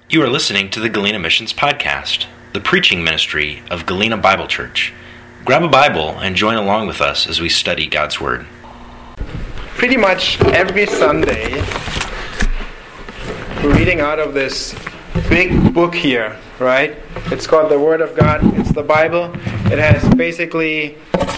You are listening to the Galena Missions Podcast, the preaching ministry of Galena Bible Church. Grab a Bible and join along with us as we study God's Word. Pretty much every Sunday, we're reading out of this big book here, right? It's called the Word of God. It's the Bible. It has basically,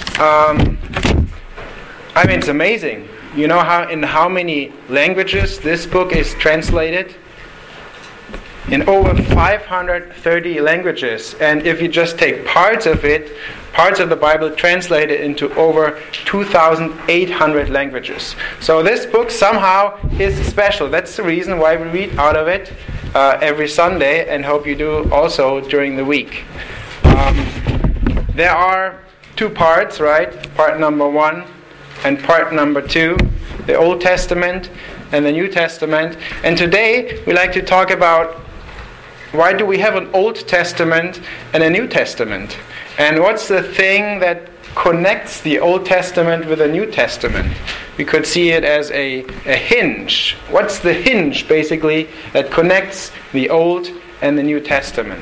it's amazing. You know how many languages this book is translated? In over 530 languages. And if you just take parts of it, parts of the Bible translated into over 2,800 languages. So this book somehow is special. That's the reason why we read out of it every Sunday, and hope you do also during the week. There are two parts, right? Part number 1 and part number 2, the Old Testament and the New Testament. And today we like to talk about why do we have an Old Testament and a New Testament? And what's the thing that connects the Old Testament with the New Testament? We could see it as a hinge. What's the hinge, basically, that connects the Old and the New Testament?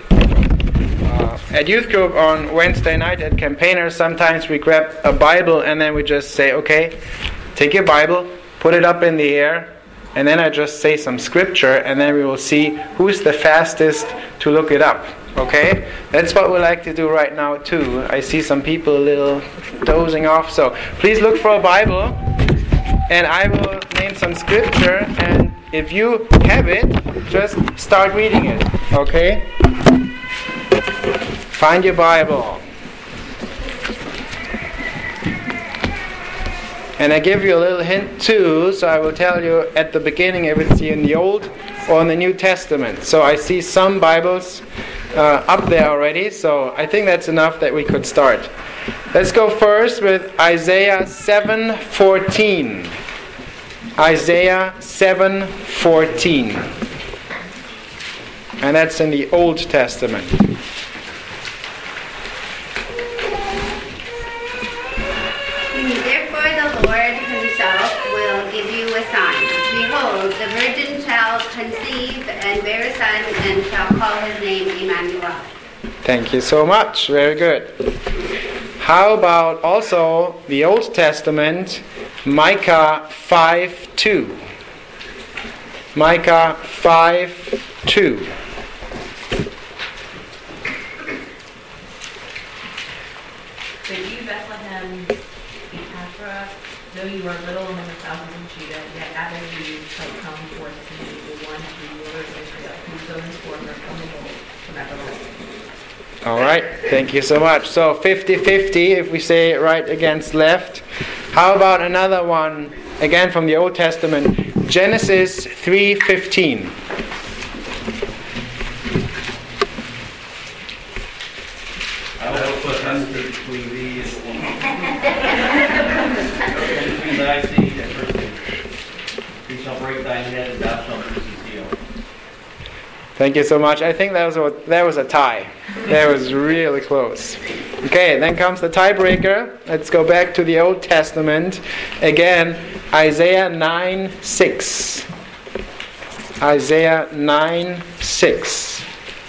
At youth group on Wednesday night at Campaigners, sometimes we grab a Bible and then we just say, okay, take your Bible, put it up in the air, and then I just say some scripture, and then we will see who's the fastest to look it up. Okay? That's what we like to do right now too. I see some people a little dozing off. So please look for a Bible, and I will name some scripture, and if you have it, just start reading it. Okay? Find your Bible. And I give you a little hint too, so I will tell you at the beginning if it's in the Old or in the New Testament. So I see some Bibles up there already, so I think that's enough that we could start. Let's go first with Isaiah 7:14. Isaiah 7:14. And that's in the Old Testament. Behold, the virgin shall conceive and bear a son, and shall call his name Emmanuel. Thank you so much. Very good. How about also the Old Testament, Micah 5:2. Micah 5:2. But you, Bethlehem, Ephrathah, though you are little among the thousands of Judah, yet out of you shall come forth to me the one of the rulers of Israel, whose goings forth are from the Lord, from everlasting. All right, thank you so much. So 50-50, if we say it right against left. How about another one, again from the Old Testament, Genesis 3:15. I will put enmity between thee and the woman, between thy seed and her seed. He shall break thine head, and thou shalt bruise his heel. Thank you so much. I think that was a tie. That was really close. Okay, then comes the tiebreaker. Let's go back to the Old Testament. Again, Isaiah 9:6. Isaiah 9:6.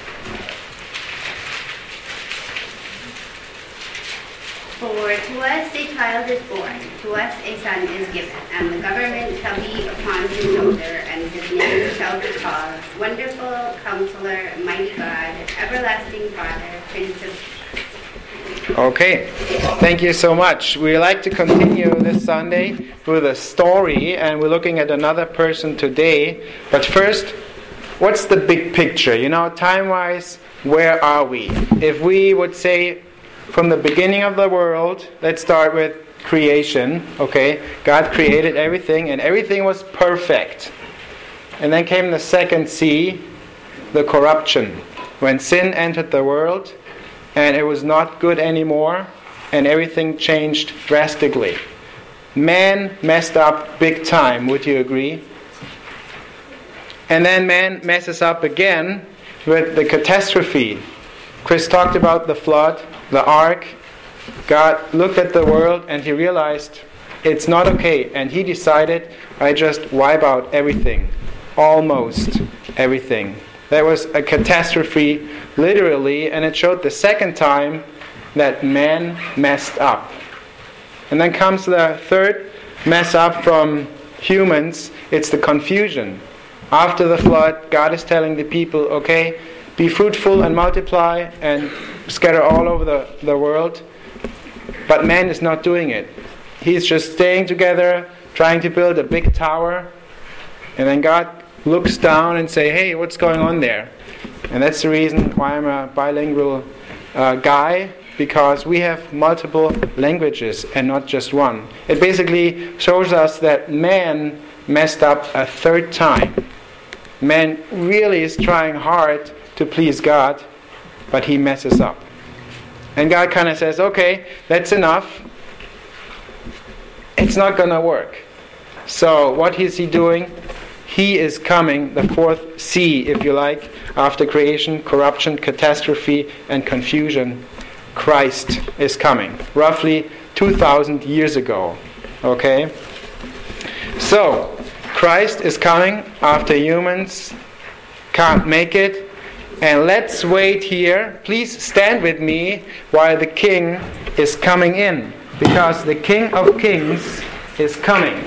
For to us a child is born, to us a son is given, and the government shall be upon his shoulder, and his name shall be called Wonderful Counselor, Mighty God, Everlasting Father, Prince of Peace. Okay, thank you so much. We like to continue this Sunday with a story, and we're looking at another person today. But first, what's the big picture? Time-wise, where are we? If we would say, from the beginning of the world, let's start with creation, okay? God created everything, and everything was perfect. And then came the second C, the corruption. When sin entered the world, and it was not good anymore, and everything changed drastically. Man messed up big time, would you agree? And then man messes up again with the catastrophe. Chris talked about the flood, the ark. God looked at the world and he realized it's not okay. And he decided, I just wipe out everything. Almost everything. There was a catastrophe, literally, and it showed the second time that man messed up. And then comes the third mess up from humans. It's the confusion. After the flood, God is telling the people, okay, be fruitful and multiply and scatter all over the world. But man is not doing it. He's just staying together, trying to build a big tower. And then God looks down and say, hey, what's going on there? And that's the reason why I'm a bilingual guy, because we have multiple languages and not just one. It basically shows us that man messed up a third time. Man really is trying hard to please God, but he messes up. And God kind of says, okay, that's enough. It's not going to work. So what is he doing? He is coming, the fourth C, if you like, after creation, corruption, catastrophe, and confusion. Christ is coming, roughly 2,000 years ago. Okay? So, Christ is coming after humans can't make it. And let's wait here. Please stand with me while the King is coming in. Because the King of Kings is coming.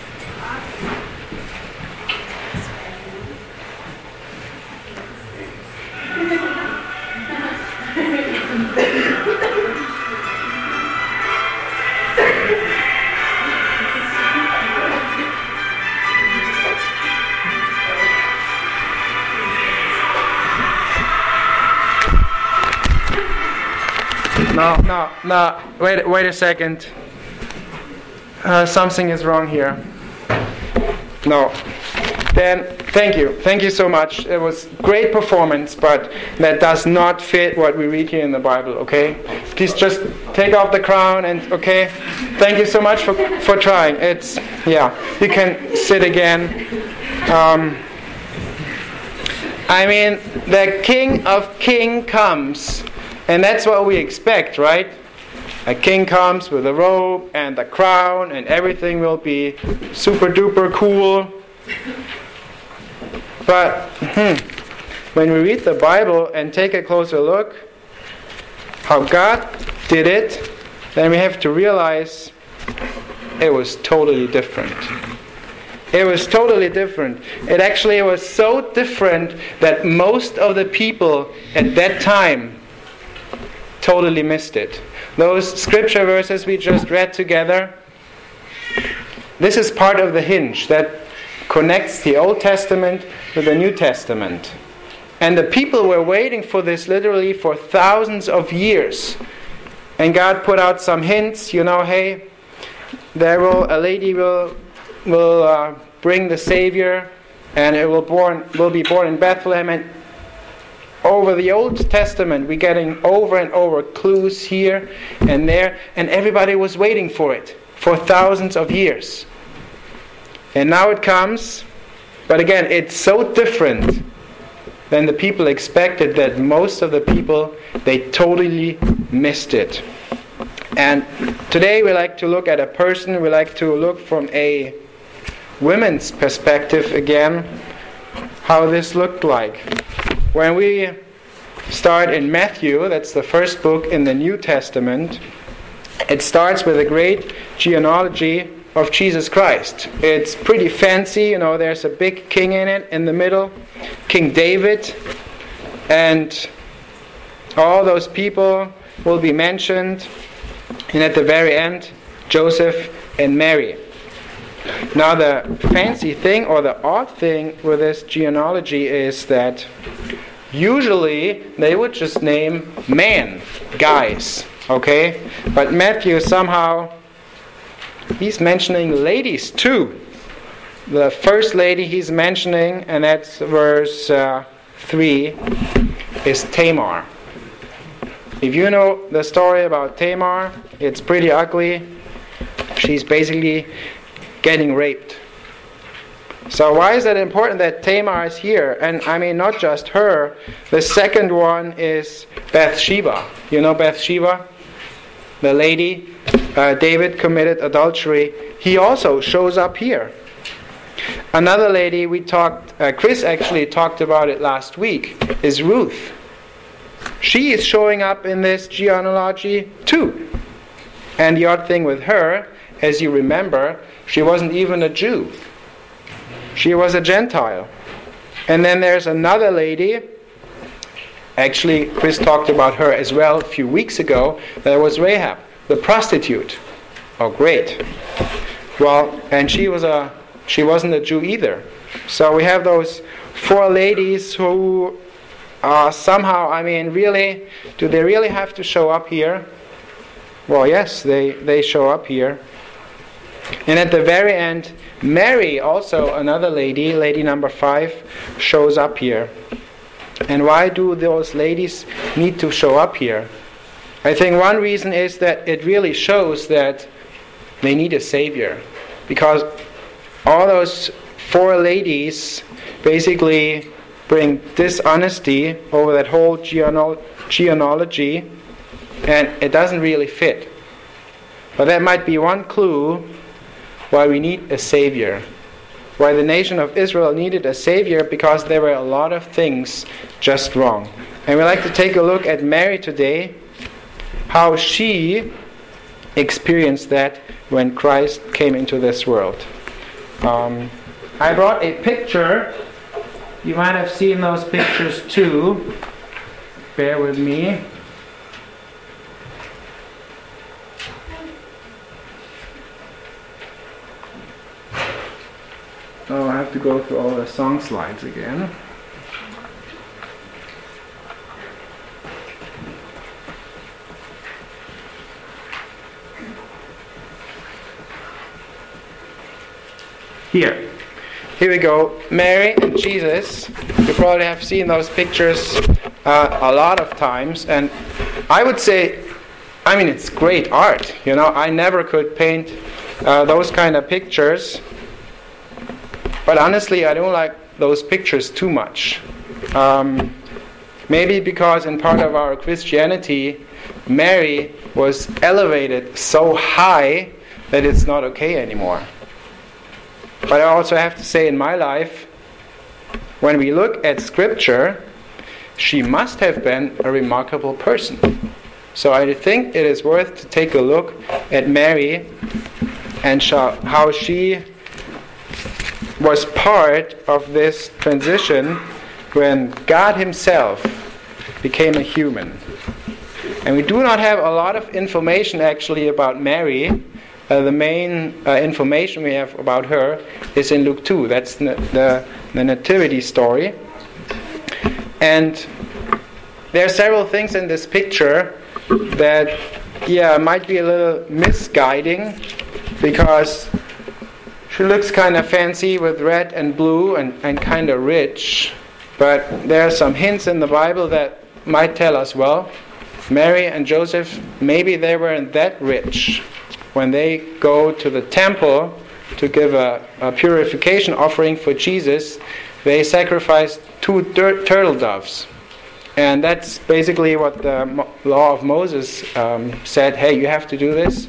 No, wait a second. Something is wrong here. No. Dan, thank you so much. It was great performance, but that does not fit what we read here in the Bible, okay? Please just take off the crown and, okay? Thank you so much for trying. You can sit again. The King of Kings comes. And that's what we expect, right? A king comes with a robe and a crown and everything will be super duper cool. But when we read the Bible and take a closer look how God did it, then we have to realize it was totally different. It was totally different. It actually was so different that most of the people at that time totally missed it. Those scripture verses we just read together, this is part of the hinge that connects the Old Testament with the New Testament. And the people were waiting for this literally for thousands of years. And God put out some hints, hey, a lady will bring the Savior, and it will be born in Bethlehem. And over the Old Testament, we're getting over and over clues here and there, and everybody was waiting for it for thousands of years. And now it comes, but again, it's so different than the people expected that most of the people, they totally missed it. And today we like to look at a person, we like to look from a women's perspective again, how this looked like. When we start in Matthew, that's the first book in the New Testament, it starts with a great genealogy of Jesus Christ. It's pretty fancy, there's a big king in it in the middle, King David, and all those people will be mentioned, and at the very end, Joseph and Mary. Now the fancy thing or the odd thing with this genealogy is that usually they would just name men, guys, okay? But Matthew somehow, he's mentioning ladies too. The first lady he's mentioning, and that's verse 3, is Tamar. If you know the story about Tamar, it's pretty ugly. She's basically getting raped. So why is that important that Tamar is here? And not just her. The second one is Bathsheba. You know Bathsheba? The lady, David committed adultery. He also shows up here. Another lady Chris actually talked about it last week, is Ruth. She is showing up in this genealogy too. And the odd thing with her, as you remember, she wasn't even a Jew. She was a Gentile. And then there's another lady, actually Chris talked about her as well a few weeks ago, that was Rahab, the prostitute. Oh, great. Well, and she wasn't a Jew either. So we have those 4 ladies who somehow, really, do they really have to show up here? Well, yes, they show up here. And at the very end, Mary, also another lady number 5, shows up here. And why do those ladies need to show up here? I think one reason is that it really shows that they need a savior. Because all those 4 ladies basically bring dishonesty over that whole genealogy, and it doesn't really fit. But that might be one clue why we need a savior. Why the nation of Israel needed a savior, because there were a lot of things just wrong. And we'd like to take a look at Mary today, how she experienced that when Christ came into this world. I brought a picture. You might have seen those pictures too. Bear with me. Oh, I have to go through all the song slides again. Here we go. Mary and Jesus. You probably have seen those pictures a lot of times, and I would say, it's great art. I never could paint those kind of pictures. But honestly, I don't like those pictures too much. Maybe because in part of our Christianity, Mary was elevated so high that it's not okay anymore. But I also have to say, in my life, when we look at Scripture, she must have been a remarkable person. So I think it is worth to take a look at Mary and how she was part of this transition when God Himself became a human. And we do not have a lot of information actually about Mary. The main information we have about her is in Luke 2. That's the nativity story. And there are several things in this picture that might be a little misguiding, because she looks kind of fancy with red and blue and kind of rich. But there are some hints in the Bible that might tell us, well, Mary and Joseph, maybe they weren't that rich. When they go to the temple to give a purification offering for Jesus, they sacrificed 2 turtle doves. And that's basically what the law of Moses said, hey, you have to do this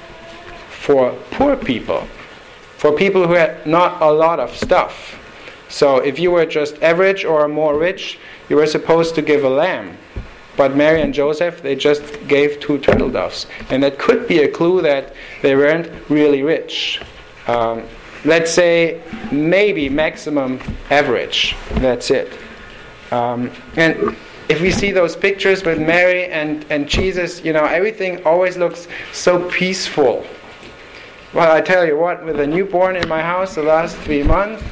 for poor people. For people who had not a lot of stuff. So if you were just average or more rich, you were supposed to give a lamb. But Mary and Joseph, they just gave 2 turtle doves. And that could be a clue that they weren't really rich. Let's say maybe maximum average. That's it. And if we see those pictures with Mary and Jesus, everything always looks so peaceful. Well, I tell you what, with a newborn in my house the last 3 months,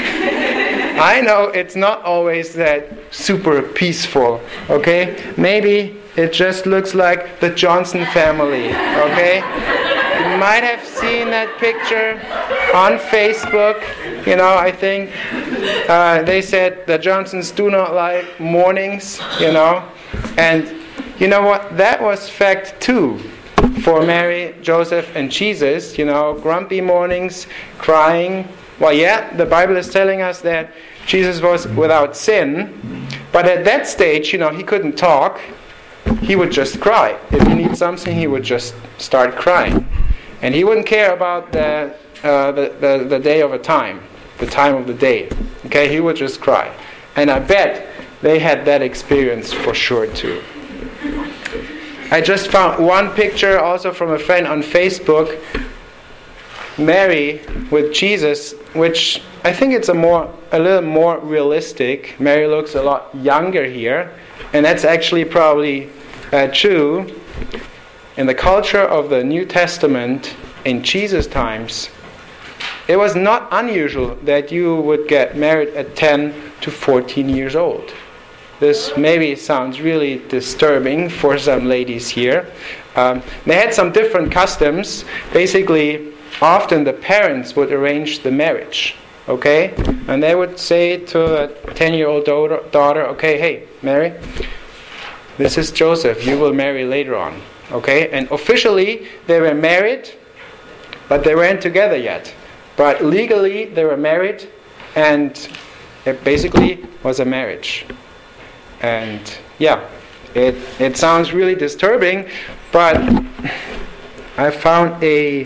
I know it's not always that super peaceful, okay? Maybe it just looks like the Johnson family, okay? You might have seen that picture on Facebook. I think they said the Johnsons do not like mornings, And you know what? That was fact too. For Mary, Joseph, and Jesus, grumpy mornings, crying. Well, the Bible is telling us that Jesus was without sin, but at that stage, he couldn't talk. He would just cry. If he needs something, he would just start crying. And he wouldn't care about the day of a time. the time of the day. Okay, he would just cry. And I bet they had that experience for sure too. I just found one picture also from a friend on Facebook. Mary with Jesus, which I think it's a little more realistic. Mary looks a lot younger here, and that's actually probably true. In the culture of the New Testament in Jesus' times, it was not unusual that you would get married at 10 to 14 years old. This maybe sounds really disturbing for some ladies here. They had some different customs. Basically, often the parents would arrange the marriage. Okay? And they would say to a 10-year-old daughter, okay, hey, Mary, this is Joseph. You will marry later on. Okay? And officially, they were married, but they weren't together yet. But legally, they were married, and it basically was a marriage. And yeah, it sounds really disturbing, but I found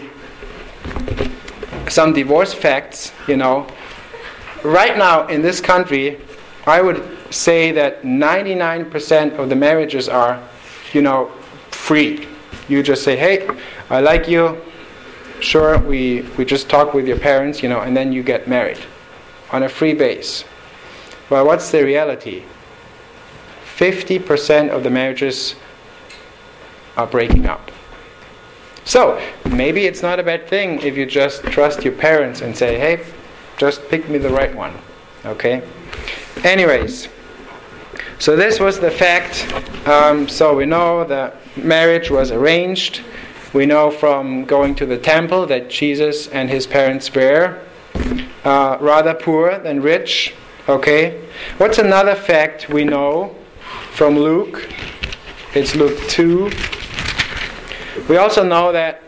some divorce facts, Right now in this country, I would say that 99% of the marriages are, free. You just say, hey, I like you. Sure, we just talk with your parents, and then you get married on a free base. Well, what's the reality? 50% of the marriages are breaking up. So, maybe it's not a bad thing if you just trust your parents and say, hey, just pick me the right one. Okay? Anyways, so this was the fact. So we know that marriage was arranged. We know from going to the temple that Jesus and his parents were rather poor than rich. Okay? What's another fact we know from Luke? It's Luke 2. We also know that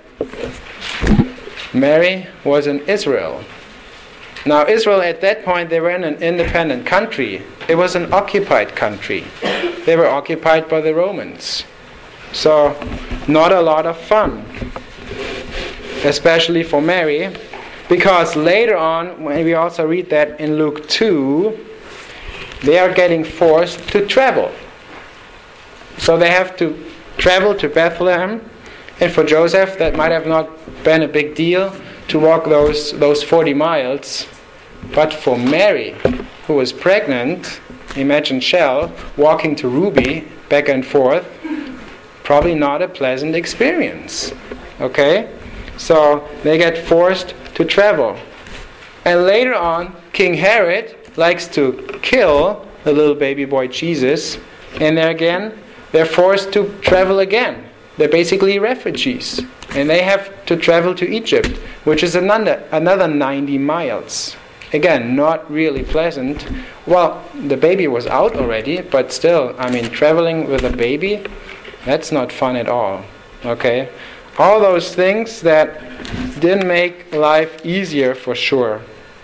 Mary was in Israel. Now Israel at that point, they were in an independent country. It was an occupied country. They were occupied by the Romans. So not a lot of fun, especially for Mary, because later on, when we also read that in Luke 2, they are getting forced to travel. So they have to travel to Bethlehem, and for Joseph that might have not been a big deal to walk those 40 miles. But for Mary, who was pregnant, imagine Shell walking to Ruby back and forth, probably not a pleasant experience. Okay? So they get forced to travel. And later on, King Herod likes to kill the little baby boy Jesus, and they're forced to travel again. They're basically refugees. And they have to travel to Egypt, which is another 90 miles. Again, not really pleasant. Well, the baby was out already, but still, traveling with a baby, that's not fun at all. Okay? All those things that didn't make life easier for sure.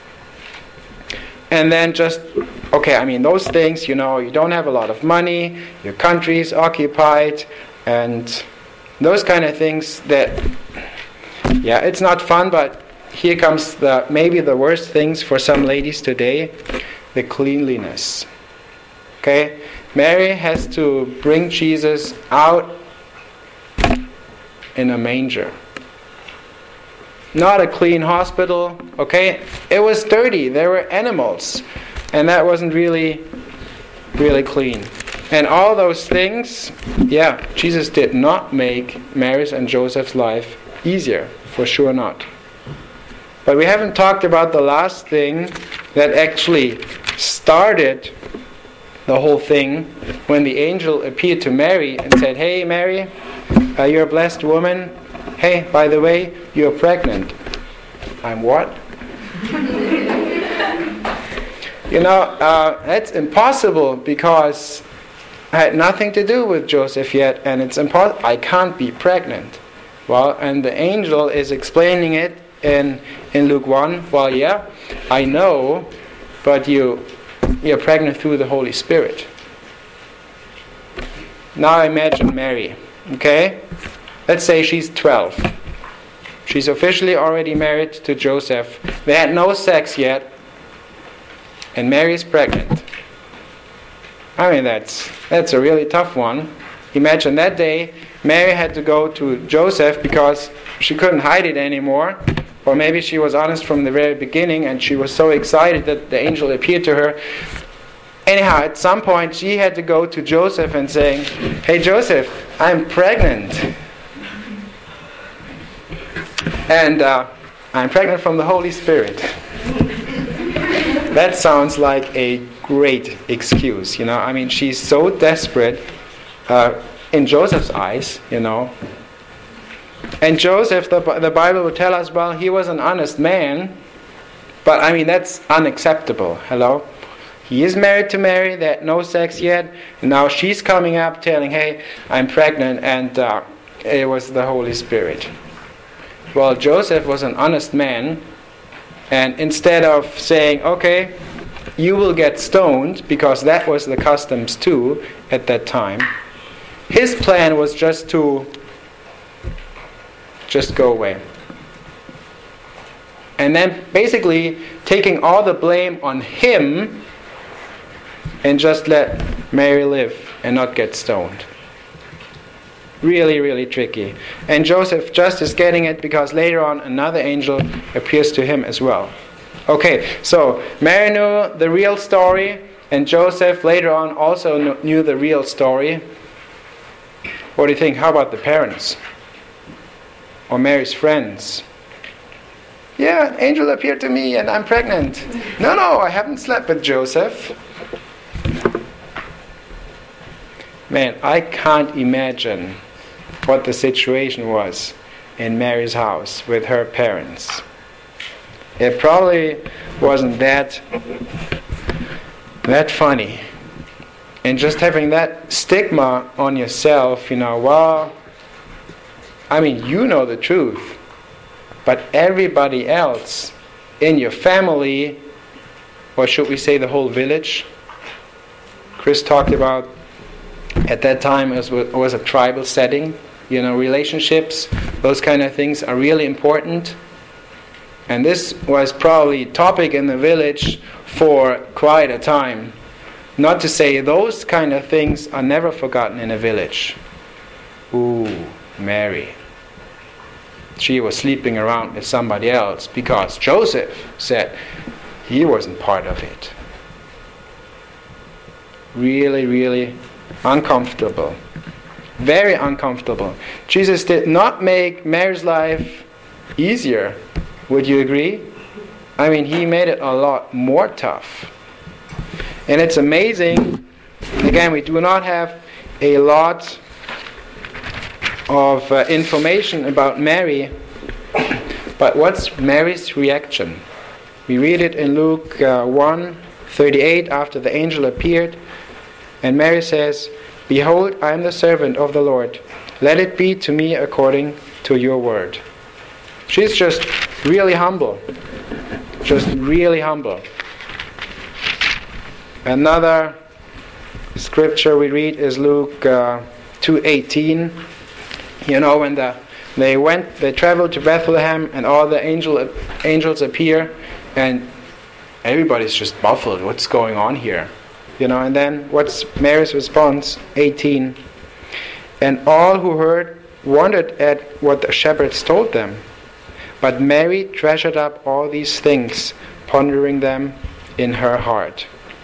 And then those things, you don't have a lot of money, your country is occupied, and those kind of things that, it's not fun, but here comes maybe the worst things for some ladies today, the cleanliness. Okay? Mary has to bring Jesus out in a manger. Not a clean hospital, okay? It was dirty. There were animals. And that wasn't really, really clean. And all those things, Jesus did not make Mary's and Joseph's life easier. For sure not. But we haven't talked about the last thing that actually started the whole thing when the angel appeared to Mary and said, hey Mary, you're a blessed woman. Hey, by the way, you're pregnant. I'm what? That's impossible because I had nothing to do with Joseph yet, and it's impossible. I can't be pregnant. Well, and the angel is explaining it in Luke 1. Well, yeah, I know, but you're pregnant through the Holy Spirit. Now imagine Mary, okay? Let's say she's 12. She's officially already married to Joseph. They had no sex yet, and Mary is pregnant. I mean, that's a really tough one. Imagine that day, Mary had to go to Joseph because she couldn't hide it anymore. Or maybe she was honest from the very beginning and she was so excited that the angel appeared to her. Anyhow, at some point she had to go to Joseph and saying, "Hey Joseph, I'm pregnant. And I'm pregnant from the Holy Spirit." That sounds like a great excuse, you know. I mean, she's so desperate in Joseph's eyes, you know. And Joseph, the Bible will tell us, well, he was an honest man. But, I mean, that's unacceptable. Hello? He is married to Mary. They had no sex yet. And now she's coming up telling, "Hey, I'm pregnant." And it was the Holy Spirit. Well, Joseph was an honest man. And instead of saying, "Okay, you will get stoned," because that was the customs too at that time, his plan was just to go away. And then basically taking all the blame on him and just let Mary live and not get stoned. Really, really tricky. And Joseph just is getting it because later on another angel appears to him as well. Okay, so Mary knew the real story, and Joseph later on also knew the real story. What do you think? How about the parents? Or Mary's friends? "Yeah, an angel appeared to me and I'm pregnant." No, I haven't slept with Joseph. Man, I can't imagine what the situation was in Mary's house with her parents. It probably wasn't that funny. And just having that stigma on yourself, you know, well, I mean, you know the truth, but everybody else in your family, or should we say the whole village? Chris talked about at that time it was a tribal setting. You know, relationships, those kind of things are really important. And this was probably topic in the village for quite a time. Not to say those kind of things are never forgotten in a village. Ooh, Mary. She was sleeping around with somebody else because Joseph said he wasn't part of it. Really, really uncomfortable. Very uncomfortable. Jesus did not make Mary's life easier. Would you agree? I mean, he made it a lot more tough. And it's amazing. Again, we do not have a lot of information about Mary. But what's Mary's reaction? We read it in Luke 1:38 after the angel appeared. And Mary says, "Behold, I am the servant of the Lord. Let it be to me according to your word." She's just really humble. Just really humble. Another scripture we read is Luke 2:18. You know, when they traveled to Bethlehem and all the angels appear and everybody's just baffled. What's going on here? You know, and then what's Mary's response? 18. And all who heard wondered at what the shepherds told them. But Mary treasured up all these things, pondering them in her heart.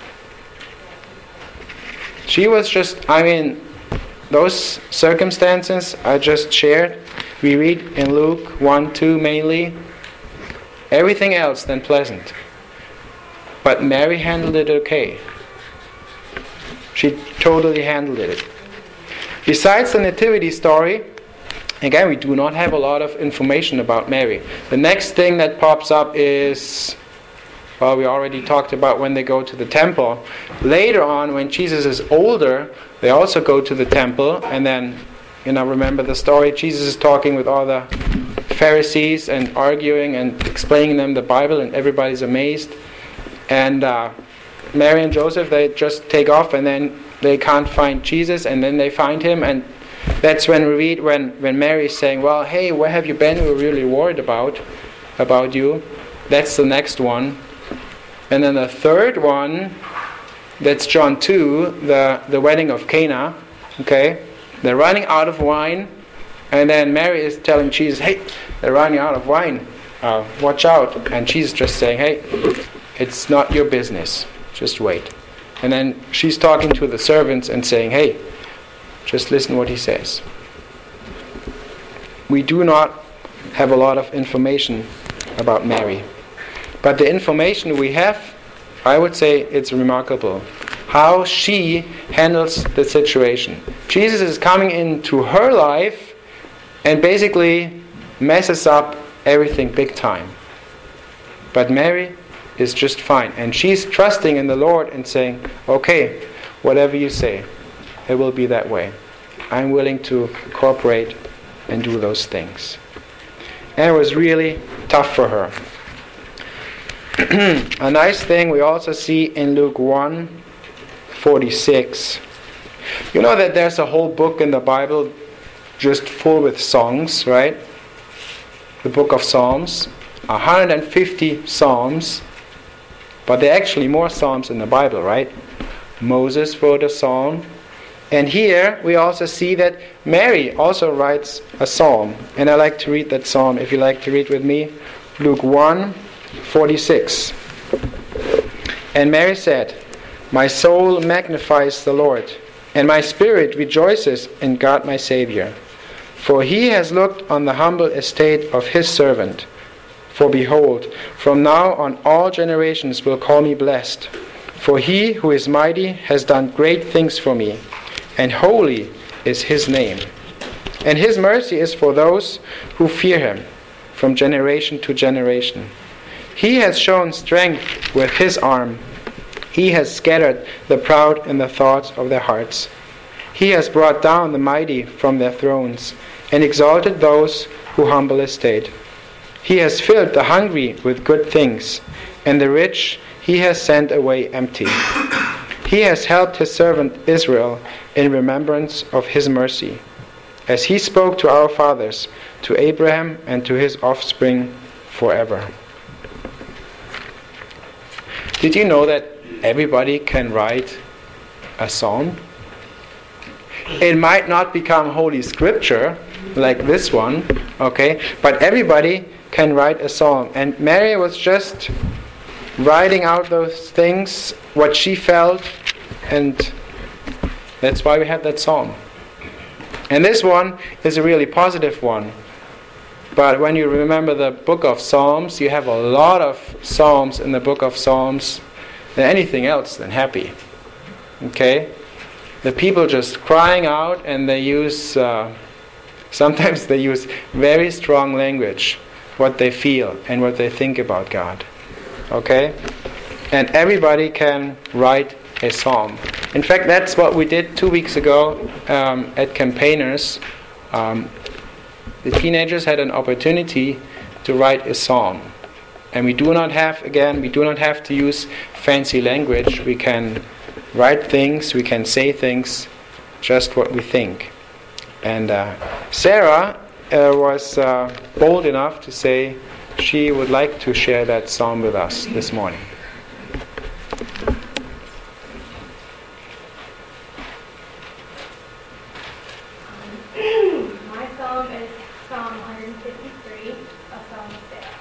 She was just, I mean, those circumstances I just shared, we read in Luke 1:2 mainly. Everything else than pleasant. But Mary handled it okay. She totally handled it. Besides the nativity story, again, we do not have a lot of information about Mary. The next thing that pops up is, well, we already talked about when they go to the temple. Later on, when Jesus is older, they also go to the temple. And then, you know, remember the story? Jesus is talking with all the Pharisees and arguing and explaining them the Bible, and everybody's amazed. And Mary and Joseph, they just take off, and then they can't find Jesus, and then they find him. And that's when we read when Mary is saying, "Well, hey, where have you been? We're really worried about you." That's the next one. And then the third one, that's John 2, the wedding of Cana. Okay? They're running out of wine. And then Mary is telling Jesus, hey, they're running out of wine. Watch out. And Jesus just saying, hey, it's not your business. Just wait. And then she's talking to the servants and saying, hey, just listen what he says. We do not have a lot of information about Mary. But the information we have, I would say it's remarkable. How she handles the situation. Jesus is coming into her life and basically messes up everything big time. But Mary is just fine. And she's trusting in the Lord and saying, okay, whatever you say, it will be that way. I'm willing to cooperate and do those things. And it was really tough for her. A nice thing we also see in Luke 1:46. You know that there's a whole book in the Bible just full with songs, right? The book of Psalms. 150 Psalms. But there are actually more Psalms in the Bible, right? Moses wrote a psalm. And here we also see that Mary also writes a psalm. And I like to read that psalm, if you like to read with me. Luke 1:46. And Mary said, my soul magnifies the Lord, and my spirit rejoices in God my Savior. For he has looked on the humble estate of his servant. For behold, from now on all generations will call me blessed. For he who is mighty has done great things for me, and holy is his name. And his mercy is for those who fear him, from generation to generation. He has shown strength with his arm. He has scattered the proud in the thoughts of their hearts. He has brought down the mighty from their thrones, and exalted those who humble estate. He has filled the hungry with good things, and the rich he has sent away empty. He has helped his servant Israel in remembrance of his mercy, as he spoke to our fathers, to Abraham and to his offspring forever. Did you know that everybody can write a psalm? It might not become Holy Scripture like this one, okay? But everybody can write a psalm. And Mary was just writing out those things, what she felt, and that's why we had that psalm. And this one is a really positive one. But when you remember the book of Psalms, you have a lot of psalms in the book of Psalms than anything else than happy. Okay? The people just crying out, and they use, sometimes they use very strong language, what they feel and what they think about God. Okay? And everybody can write a psalm. In fact, that's what we did 2 weeks ago at Campaigners. The teenagers had an opportunity to write a psalm. And we do not have to use fancy language. We can write things, we can say things, just what we think. And Sarah was bold enough to say she would like to share that psalm with us this morning. My psalm is Psalm 153, a psalm of Sarah.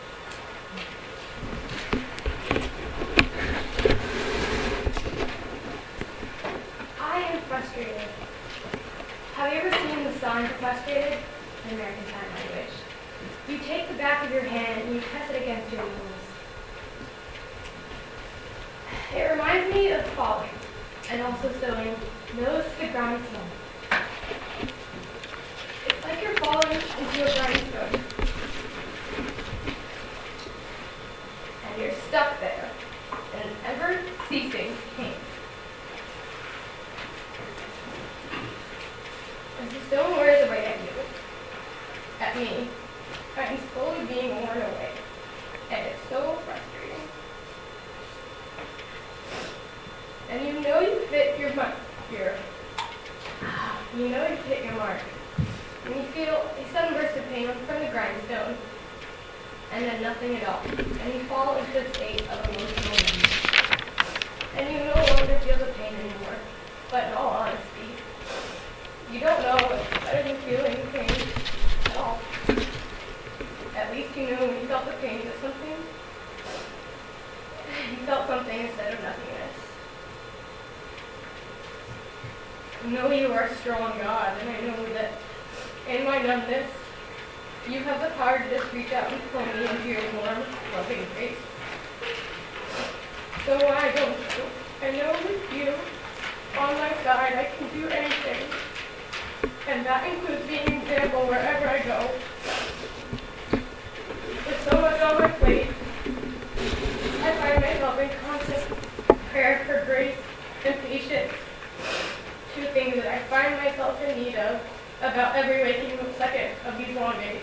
I am frustrated. Have you ever seen the sign for frustrated? In American Sign Language. You take the back of your hand and you press it against your knees. It reminds me of falling and also sewing nose to the grindstone. It's like you're falling into a grindstone. And you're stuck there in an ever-ceasing pain. As the stone wears away at you, at me, I'm slowly being worn away. And it's so frustrating. And you know you hit your mark. And you feel a sudden burst of pain from the grindstone. And then nothing at all. And you fall into a state of emotional and you no longer feel the pain anymore. But in all honesty, you don't know what's better than feeling pain at all. At least you know when you felt the pain of something, you felt something instead of nothingness. I know you are a strong God, and I know that in my numbness, you have the power to just reach out and pull me into your warm, loving grace. So why don't you? I know with you on my side, I can do anything. And that includes being an example wherever I go. With so much on my plate, I find myself in constant prayer for grace and patience. Two things that I find myself in need of about every waking second of these long days.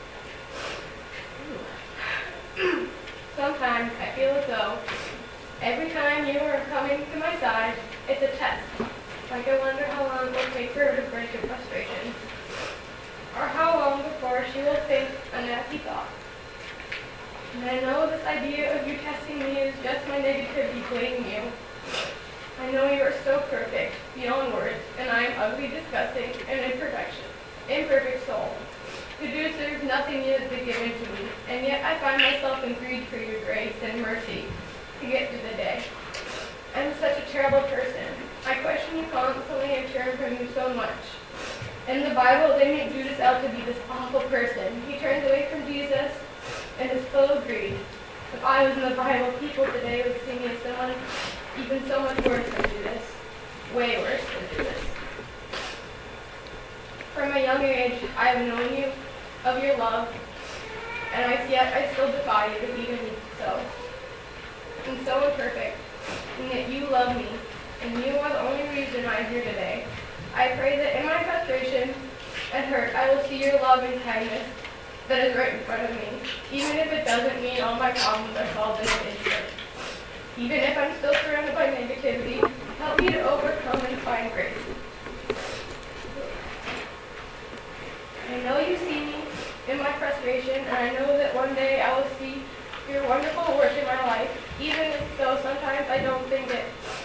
Sometimes I feel as though every time you are coming to my side, it's a test. Like I wonder how long it will take for her to break your frustration. Or how long before she will think a nasty thought. And I know this idea of you testing me is just my negativity playing you. I know you are so perfect, beyond words, and I am ugly, disgusting, and imperfect soul, who deserves nothing you have been given to me, and yet I find myself in greed for your grace and mercy to get through the day. I'm such a terrible person. I question you constantly and turn from you so much. In the Bible, they make Judas out to be this awful person. He turns away from Jesus and is full of greed. If I was in the Bible, people today would see me as someone even so much worse than Judas. Way worse than Judas. From a young age, I have known you, of your love, and yet I still defy you, even so. I'm so imperfect, and yet you love me, and you are the only reason I'm here today. I pray that in my frustration and hurt, I will see your love and kindness that is right in front of me, even if it doesn't mean all my problems are solved in an instant. Even if I'm still surrounded by negativity, help me to overcome and find grace. I know you see me in my frustration, and I know that one day I will see your wonderful work in my life, even though sometimes I don't think about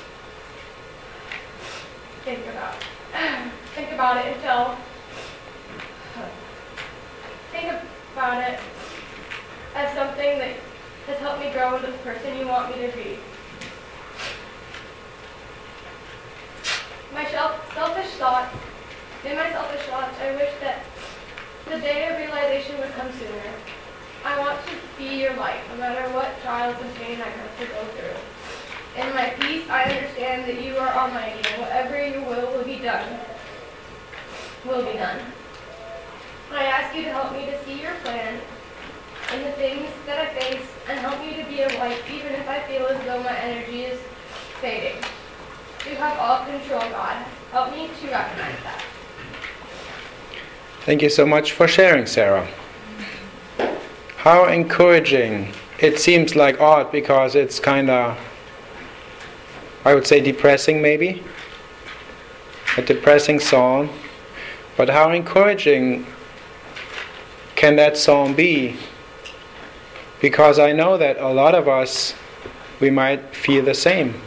it as something that has helped me grow into the person you want me to be. In my selfish thoughts, I wish that the day of realization would come sooner. I want to be your light, no matter what trials and pain I have to go through. In my peace, I understand that you are almighty, and whatever you will be done. I ask you to help me to see your plan in the things that I face, and help me to be a light, even if I feel as though my energy is fading. You have all control, God. Help me to recognize that. Thank you so much for sharing, Sarah. How encouraging. It seems like odd because it's kind of, I would say, depressing maybe. A depressing song. But how encouraging can that song be? Because I know that a lot of us, we might feel the same.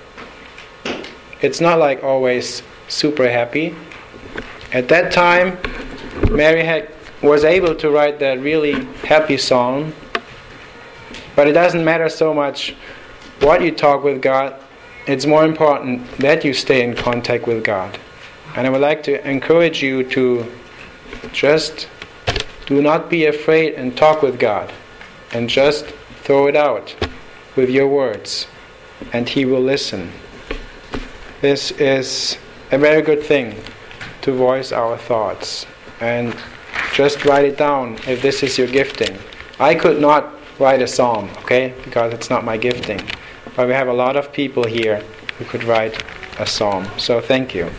It's not like always super happy. At that time, Mary was able to write that really happy song. But it doesn't matter so much what you talk with God. It's more important that you stay in contact with God. And I would like to encourage you to just do not be afraid and talk with God. And just throw it out with your words. And He will listen. This is a very good thing, to voice our thoughts. And just write it down if this is your gifting. I could not write a psalm, okay? Because it's not my gifting. But we have a lot of people here who could write a psalm. So thank you.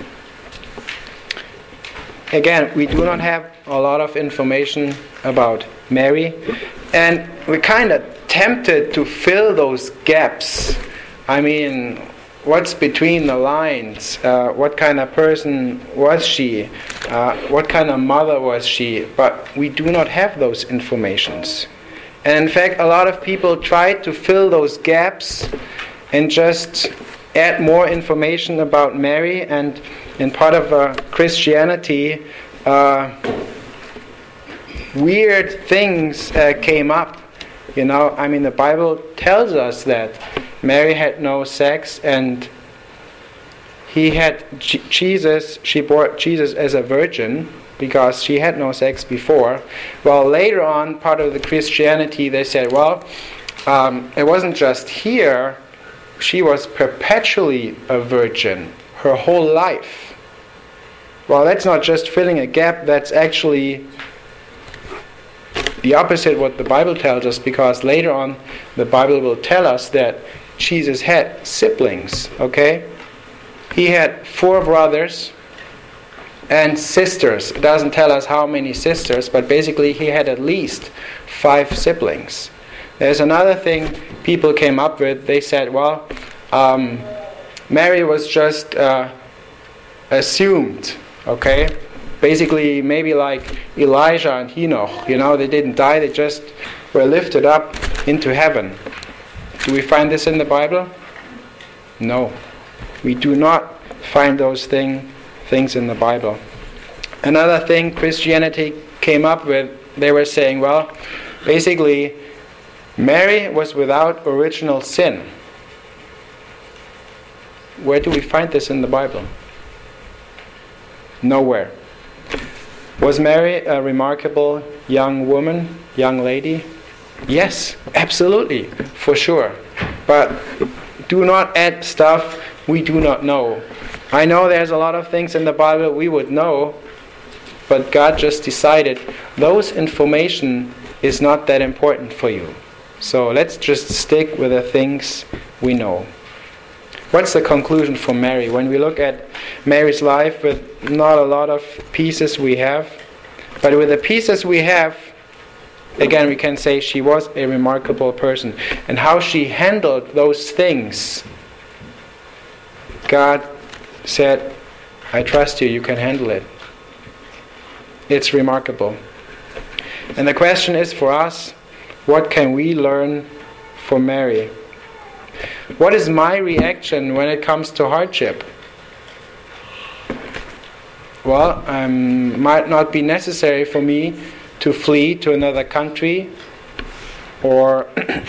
Again, we do not have a lot of information about Mary. And we're kind of tempted to fill those gaps. I mean, what's between the lines? What kind of person was she? What kind of mother was she? But we do not have those informations. And in fact, a lot of people try to fill those gaps and just add more information about Mary. And in part of Christianity, weird things came up. The Bible tells us that Mary had no sex, and he had Jesus. She bore Jesus as a virgin because she had no sex before. Well, later on, part of the Christianity, they said, well, it wasn't just here. She was perpetually a virgin her whole life. Well, that's not just filling a gap. That's actually the opposite what the Bible tells us, because later on the Bible will tell us that Jesus had siblings, okay? He had 4 brothers and sisters. It doesn't tell us how many sisters, but basically he had at least 5 siblings. There's another thing people came up with. They said, well, Mary was just assumed, okay? Basically, maybe like Elijah and Enoch, they didn't die, they just were lifted up into heaven. Do we find this in the Bible? No. We do not find those things in the Bible. Another thing Christianity came up with, they were saying, well, basically, Mary was without original sin. Where do we find this in the Bible? Nowhere. Was Mary a remarkable young woman, young lady? Yes, absolutely, for sure. But do not add stuff we do not know. I know there's a lot of things in the Bible we would know, but God just decided those information is not that important for you. So let's just stick with the things we know. What's the conclusion for Mary? When we look at Mary's life with not a lot of pieces we have, but with the pieces we have, again we can say she was a remarkable person. And how she handled those things, God said, I trust you, you can handle it. It's remarkable. And the question is for us, what can we learn from Mary? What is my reaction when it comes to hardship? Well, might not be necessary for me to flee to another country or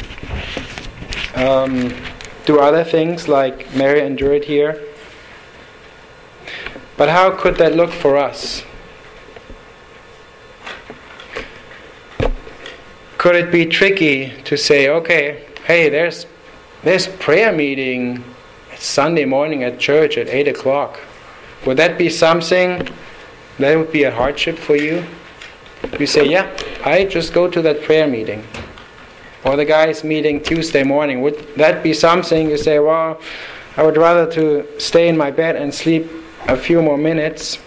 do other things like Mary endured here. But how could that look for us? Could it be tricky to say, okay, hey, there's prayer meeting Sunday morning at church at 8 o'clock. Would that be something that would be a hardship for you? You say, yeah, I just go to that prayer meeting. Or the guys meeting Tuesday morning. Would that be something you say, well, I would rather to stay in my bed and sleep a few more minutes.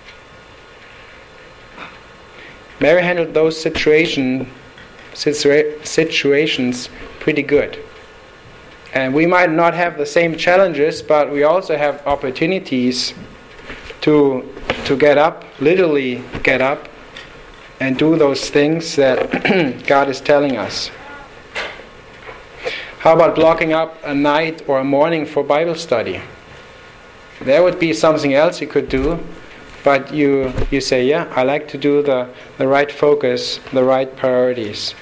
Mary handled those situations pretty good. And we might not have the same challenges, but we also have opportunities to get up, literally get up, and do those things that God is telling us. How about blocking up a night or a morning for Bible study? There would be something else you could do, but you say, yeah, I like to do the right focus, the right priorities.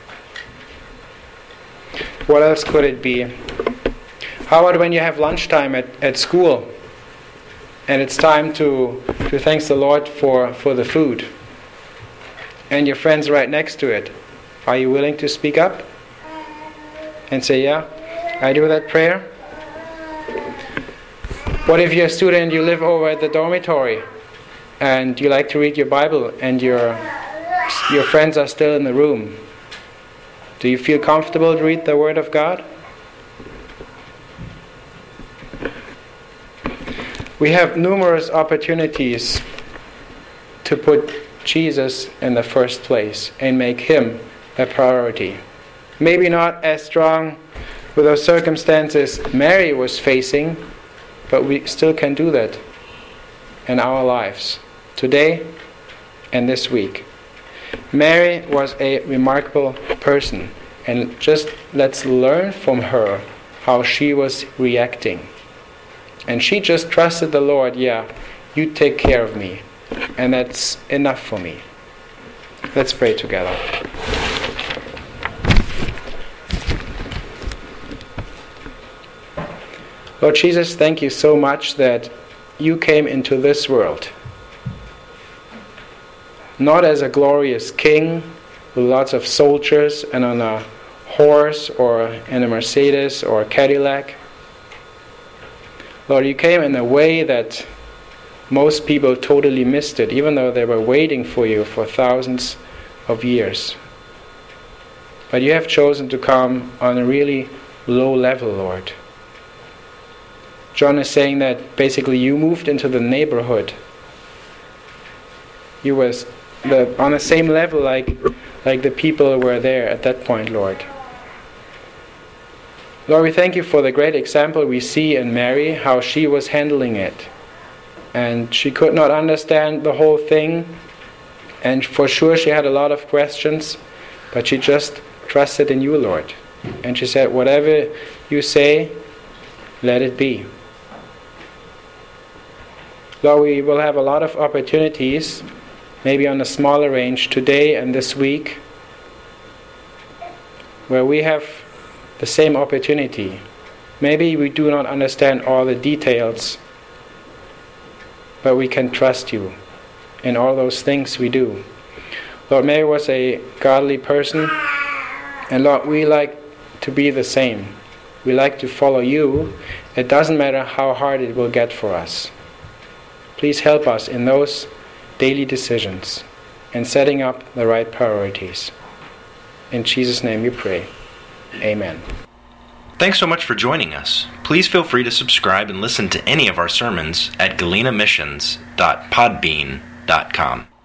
What else could it be? How about when you have lunchtime at school and it's time to thank the Lord for the food and your friend's right next to it? Are you willing to speak up and say, yeah, I do that prayer? What if you're a student, you live over at the dormitory and you like to read your Bible and your friends are still in the room? Do you feel comfortable to read the Word of God? We have numerous opportunities to put Jesus in the first place and make Him a priority. Maybe not as strong with those circumstances Mary was facing, but we still can do that in our lives, today and this week. Mary was a remarkable person, and just let's learn from her how she was reacting. And she just trusted the Lord, yeah, you take care of me. And that's enough for me. Let's pray together. Lord Jesus, thank you so much that you came into this world. Not as a glorious king with lots of soldiers and on a horse or in a Mercedes or a Cadillac. Lord, you came in a way that most people totally missed it, even though they were waiting for you for thousands of years. But you have chosen to come on a really low level, Lord. John is saying that basically you moved into the neighborhood. You was on the same level like the people who were there at that point, Lord. Lord, we thank you for the great example we see in Mary, how she was handling it. And she could not understand the whole thing. And for sure she had a lot of questions. But she just trusted in you, Lord. And she said, whatever you say, let it be. Lord, we will have a lot of opportunities, maybe on a smaller range today and this week, where we have the same opportunity. Maybe we do not understand all the details, but we can trust you in all those things we do. Lord, Mary was a godly person, and Lord, we like to be the same. We like to follow you. It doesn't matter how hard it will get for us. Please help us in those daily decisions and setting up the right priorities. In Jesus' name we pray. Amen. Thanks so much for joining us. Please feel free to subscribe and listen to any of our sermons at galenamissions.podbean.com.